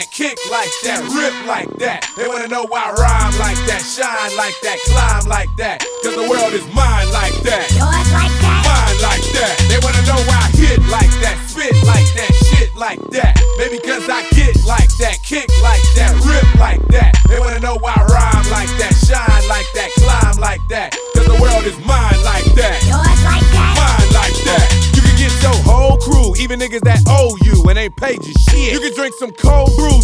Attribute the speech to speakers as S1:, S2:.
S1: Kick like that, rip like that. They wanna know why I rhyme like that, shine like that, climb like that. Cause the world is mine like that,
S2: Yours like that,
S1: mine like that. They wanna know why I hit like that, spit like that, shit like that. Maybe cause I get like that, kick like that, rip like that. They wanna know why I rhyme like that, shine like that, climb like that. Cause the world is mine like that,
S2: yours like that,
S1: mine like that. You can get your whole crew, even niggas that owe you and ain't paid you shit. You can drink some cold brew